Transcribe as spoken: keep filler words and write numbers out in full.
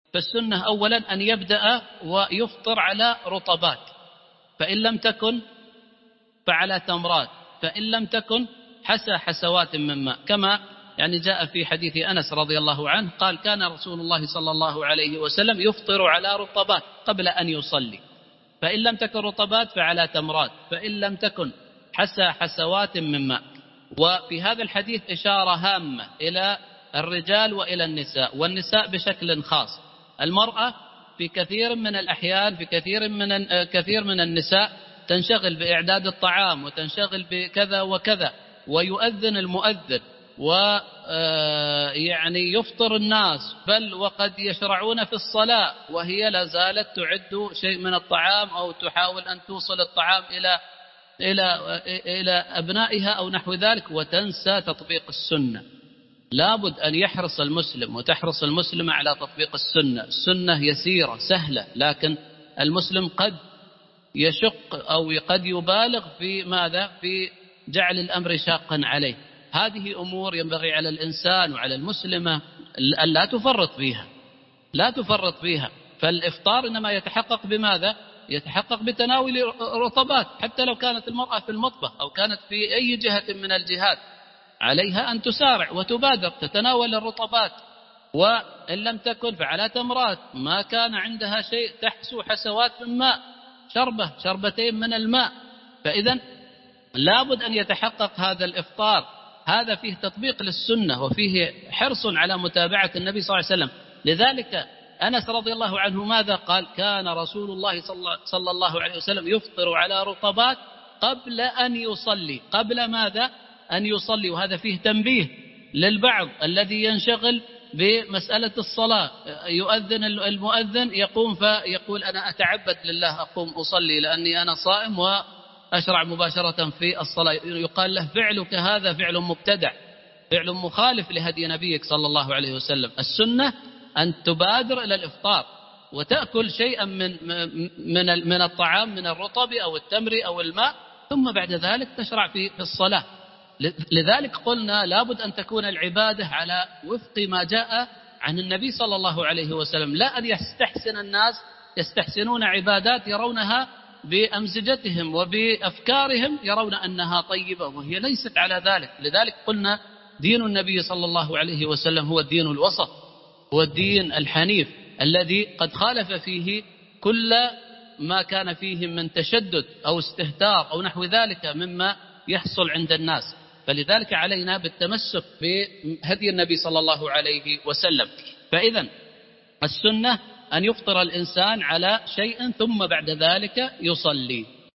فالسنة أولا أن يبدأ ويفطر على رطبات، فإن لم تكن فعلى تمرات، فإن لم تكن حسى حسوات من ماء، كما يعني جاء في حديث أنس رضي الله عنه قال كان رسول الله صلى الله عليه وسلم يفطر على رطبات قبل أن يصلي، فإن لم تكن رطبات فعلى تمرات، فإن لم تكن حسى حسوات من ماء. وفي هذا الحديث إشارة هامة إلى الرجال وإلى النساء، والنساء بشكل خاص. المرأة في كثير من الأحيان في كثير من كثير من النساء تنشغل بإعداد الطعام وتنشغل بكذا وكذا، ويؤذن المؤذن ويعني يفطر الناس، بل وقد يشرعون في الصلاة وهي لا زالت تعد شيء من الطعام أو تحاول أن توصل الطعام إلى إلى إلى أبنائها أو نحو ذلك، وتنسى تطبيق السنة. لابد أن يحرص المسلم وتحرص المسلمة على تطبيق السنة. السنة يسيرة سهلة، لكن المسلم قد يشق أو قد يبالغ في ماذا؟ في جعل الأمر شاقا عليه. هذه أمور ينبغي على الإنسان وعلى المسلمة أن لا تفرط فيها، لا تفرط فيها. فالإفطار إنما يتحقق بماذا؟ يتحقق بتناول رطبات، حتى لو كانت المرأة في المطبخ أو كانت في أي جهة من الجهات، عليها أن تسارع وتبادر تتناول الرطبات، وإن لم تكن فعلى تمرات، ما كان عندها شيء تحسو حسوات من ماء، شربة شربتين من الماء. فإذا لابد أن يتحقق هذا الإفطار. هذا فيه تطبيق للسنة وفيه حرص على متابعة النبي صلى الله عليه وسلم. لذلك أنس رضي الله عنه ماذا قال؟ كان رسول الله صلى الله عليه وسلم يفطر على رطبات قبل أن يصلي. قبل ماذا؟ أن يصلي. وهذا فيه تنبيه للبعض الذي ينشغل بمسألة الصلاة، يؤذن المؤذن يقوم فيقول أنا أتعبد لله أقوم أصلي لأني أنا صائم وأشرع مباشرة في الصلاة. يقال له فعلك هذا فعل مبتدع، فعل مخالف لهدي نبيك صلى الله عليه وسلم. السنة أن تبادر إلى الإفطار وتأكل شيئا من من من الطعام من الرطب أو التمر أو الماء، ثم بعد ذلك تشرع في الصلاة. لذلك قلنا لابد أن تكون العبادة على وفق ما جاء عن النبي صلى الله عليه وسلم، لا أن يستحسن الناس يستحسنون عبادات يرونها بأمزجتهم وبأفكارهم، يرون أنها طيبة وهي ليست على ذلك. لذلك قلنا دين النبي صلى الله عليه وسلم هو الدين الوسط، هو الدين الحنيف الذي قد خالف فيه كل ما كان فيه من تشدد أو استهتار أو نحو ذلك مما يحصل عند الناس. فلذلك علينا بالتمسك بهدي النبي صلى الله عليه وسلم. فإذا السنة أن يفطر الإنسان على شيء ثم بعد ذلك يصلي.